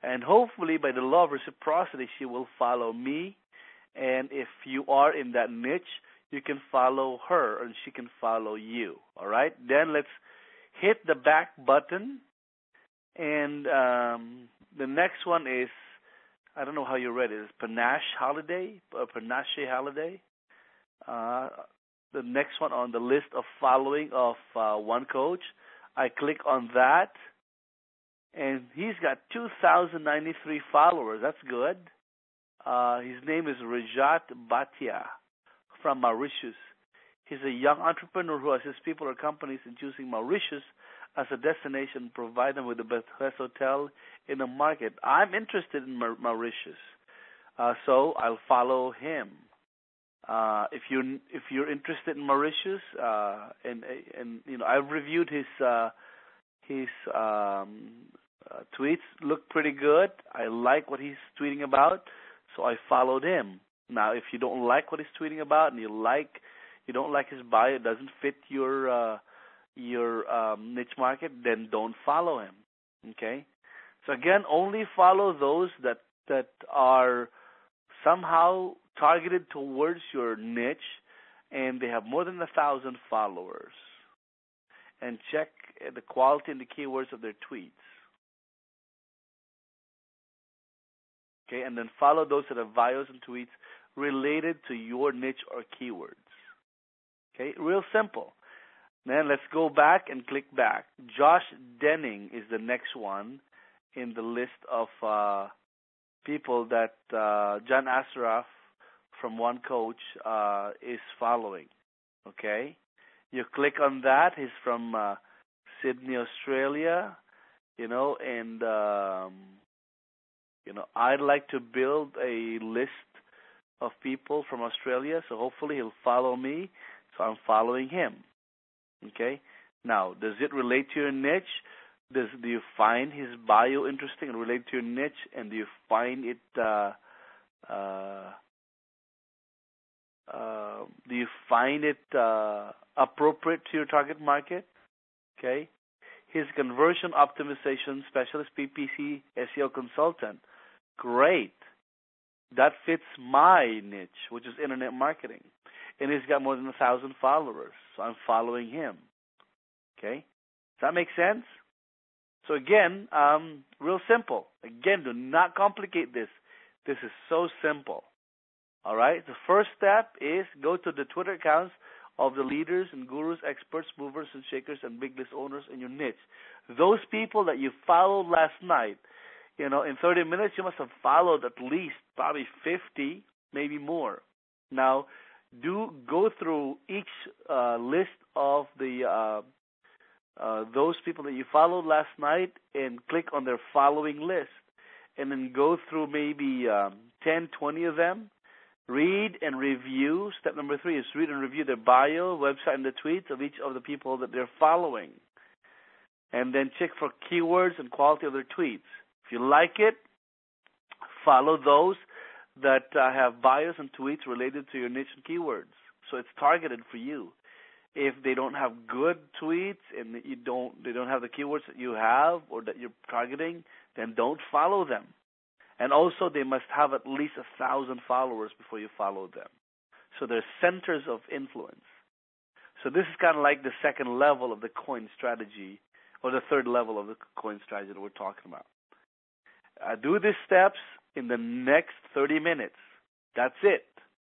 And hopefully, by the law of reciprocity, she will follow me. And if you are in that niche, you can follow her and she can follow you. All right? Then let's hit the back button. And the next one is, I don't know how you read it. It's Panache Holiday. The next one on the list of following of One Coach. I click on that, and he's got 2,093 followers. That's good. His name is Rajat Bhatia from Mauritius. He's a young entrepreneur who assists people or companies in choosing Mauritius as a destination, provide them with the best hotel in the market. I'm interested in Mauritius, so I'll follow him. If you're interested in Mauritius, and I've reviewed his tweets. Look pretty good. I like what he's tweeting about, so I followed him. Now, if you don't like what he's tweeting about and you don't like his bio, it doesn't fit your niche market, then don't follow him. Okay? So again, only follow those that are somehow targeted towards your niche and they have more than 1,000 followers. And check the quality and the keywords of their tweets. Okay, and then follow those that have bios and tweets related to your niche or keywords. Okay, real simple. Then let's go back and click back. Josh Denning is the next one in the list of people that John Assaraf from One Coach is following. Okay, you click on that. He's from Sydney, Australia. And I'd like to build a list of people from Australia, so hopefully he'll follow me. So I'm following him. Okay. Now, does it relate to your niche? Do you find his bio interesting and relate to your niche? And do you find it appropriate to your target market? Okay. He's a conversion optimization specialist, PPC SEO consultant. Great. That fits my niche, which is internet marketing. And he's got more than 1,000 followers, so I'm following him. Okay? Does that make sense? So again, real simple. Again, do not complicate this. This is so simple. All right? The first step is go to the Twitter accounts of the leaders and gurus, experts, movers and shakers, and big list owners in your niche. Those people that you followed last night, in 30 minutes, you must have followed at least probably 50, maybe more. Now, do go through each list of the those people that you followed last night and click on their following list, and then go through maybe 10, 20 of them. Read and review. Step number 3 is read and review their bio, website, and the tweets of each of the people that they're following. And then check for keywords and quality of their tweets. If you like it, follow those that have bios and tweets related to your niche and keywords. So it's targeted for you. If they don't have good tweets and they don't have the keywords that you have or that you're targeting, then don't follow them. And also, they must have at least 1,000 followers before you follow them. So they're centers of influence. So this is kind of like the second level of the coin strategy, or the third level of the coin strategy that we're talking about. Do these steps in the next 30 minutes. That's it.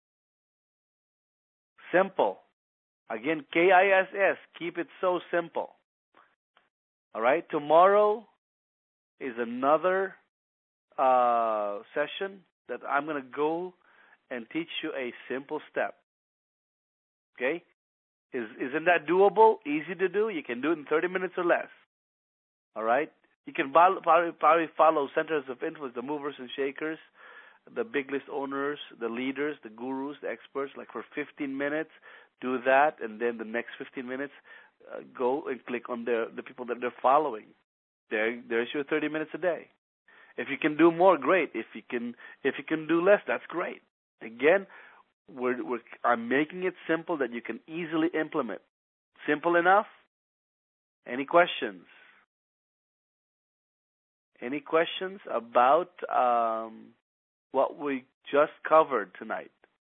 Simple. Again, KISS. Keep it so simple. All right? Tomorrow is another session that I'm going to go and teach you a simple step. Okay? Isn't that doable? Easy to do? You can do it in 30 minutes or less. All right? You can probably follow centers of influence, the movers and shakers, the big list owners, the leaders, the gurus, the experts, like for 15 minutes. Do that, and then the next 15 minutes, go and click on the people that they're following. There's your 30 minutes a day. If you can do more, great. If you can do less, that's great. Again, I'm making it simple that you can easily implement. Simple enough? Any questions? Any questions about what we just covered tonight?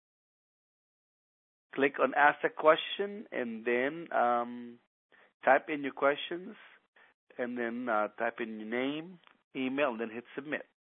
Click on Ask a Question and then type in your questions and then type in your name, email, and then hit Submit.